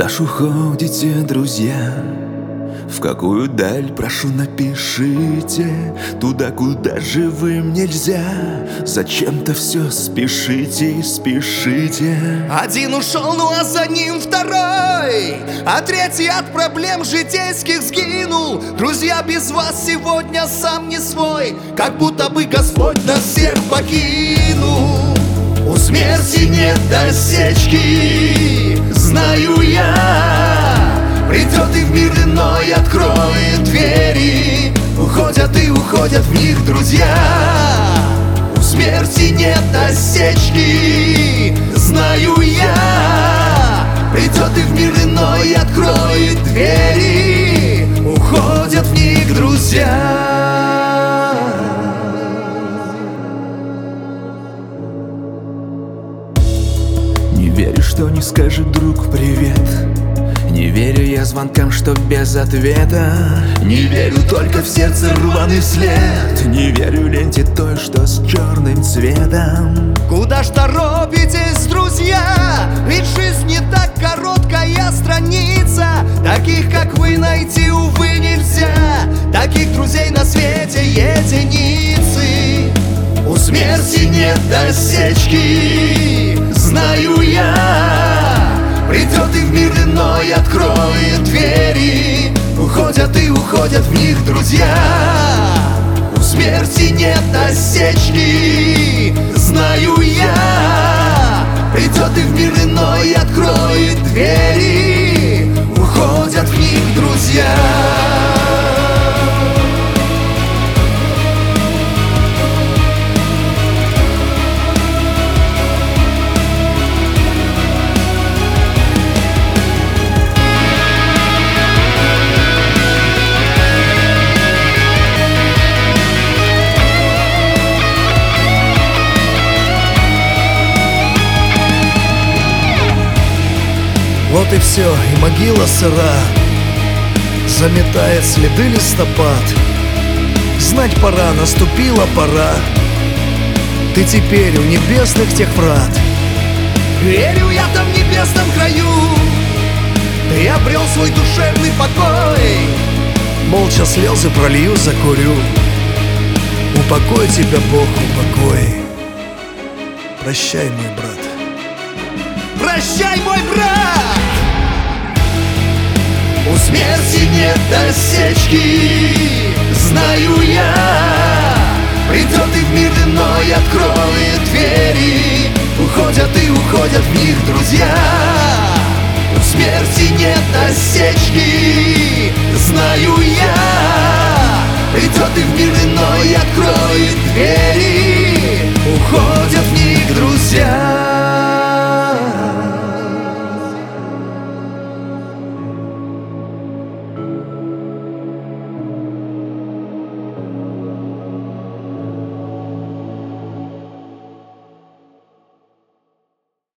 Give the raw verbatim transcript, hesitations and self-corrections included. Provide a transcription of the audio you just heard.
Куда ж уходите, друзья? В какую даль, прошу, напишите. Туда, куда живым нельзя. Зачем-то все спешите и спешите. Один ушел, ну а за ним второй, а третий от проблем житейских сгинул. Друзья, без вас сегодня сам не свой, как будто бы Господь нас всех покинул. У смерти нет досечки, знаю я. Придет и в мир иной откроет двери. Уходят и уходят в них друзья. У смерти нет досечки, знаю я. Придет и в мир иной откроет двери. Уходят в них друзья. Не верю, что не скажет друг привет. Не верю я звонкам, что без ответа. Не верю только в сердце рваный след. Не верю ленте той, что с черным цветом. Куда ж торопитесь, друзья? Ведь жизнь не так короткая страница. Таких, как вы, найти, увы, нельзя. Таких друзей на свете единицы. У смерти нет досечки, знаю я. Придет и в мир иной откроет двери. Уходят и уходят в них друзья. У смерти нет досечки, знаю я. Придет и в мир иной откроет двери. Уходят в них друзья. Вот и все, и могила сыра заметает следы листопад. Знать пора, наступила пора. Ты теперь у небесных тех врат. Верю я там в небесном краю. Ты обрел свой душевный покой. Молча слезы пролью, закурю. Упокой тебя, Бог, упокой. Прощай, мой брат. Прощай, мой брат! У смерти нет досечки, знаю я. Придет и в мир иной откроет двери. Уходят и уходят в них друзья. У смерти нет досечки, знаю я. Придет и в мир иной откроет двери. Уходят в них